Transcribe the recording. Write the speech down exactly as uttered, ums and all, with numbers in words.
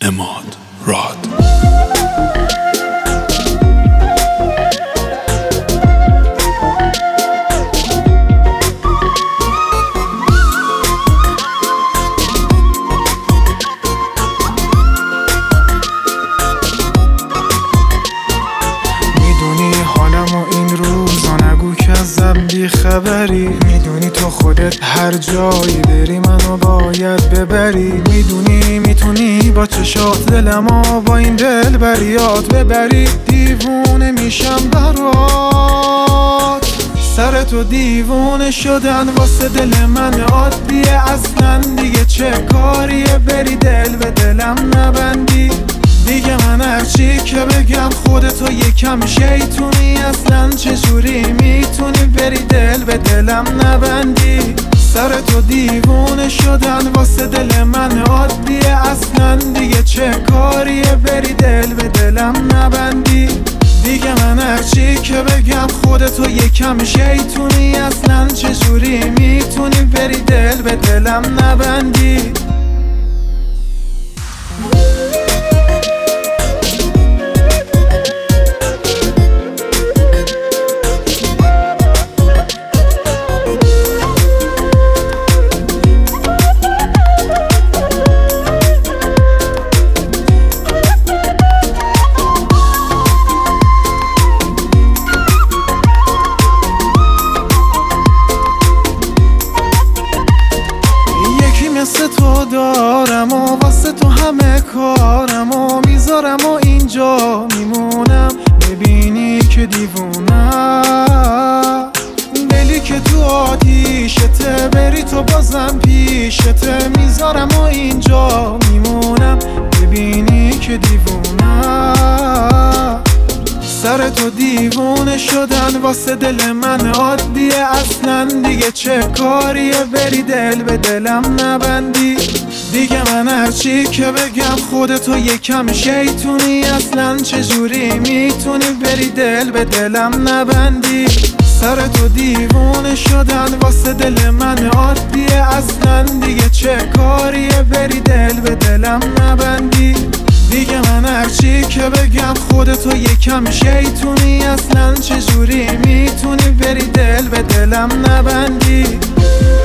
اماد راد. میدونی حالم و این روزا نگو که ازم بی خبری. میدونی تو خودت هر جایی بری منو باید ببری. میدونی میتونی با چشات دلمو با این دل بریات ببری. دیوونه میشم برات، سر تو دیوونه شدن واسه دل من عادیه. اصلا دیگه چه کاریه بری دل به دلم نبندی. دیگه من هرچی که بگم خودتو یکم شیطونی. اصلا چجوری میتونی بری دل به دلم نبندی. سر تو دیوونه شدن واسه دل من عادیه. اصلا دیگه چه کاریه بری دل به دلم نبندی. دیگه من هرچی که بگم خودتو یکم شیطونی. اصلا چجوری میتونی بری دل به دلم نبندی. مثل تو دارم و واسه تو همه کارم و میذارم و اینجا میمونم. ببینی که دیوونم، دلی که تو آتیشته بری تو بازم پیشته. میذارم و اینجا میمونم. ببینی که دیوونم، سر تو دیوونه شدن واسه دل من عادیه. اصلا دیگه چه کاریه بری دل به دلم نبندی. دیگه من هرچی که بگم خودتو یکم شیطونی. اصلا چجوری میتونی بری دل به دلم نبندی. سر تو دیوونه شدن واسه دل من عادیه. اصلا دیگه چه کاریه بری دل به دلم نبندی. دیگه من هرچی که بگم خودتو یکم شیطونی. اصلا چجوری میتونی بری دل به دلم نبندی.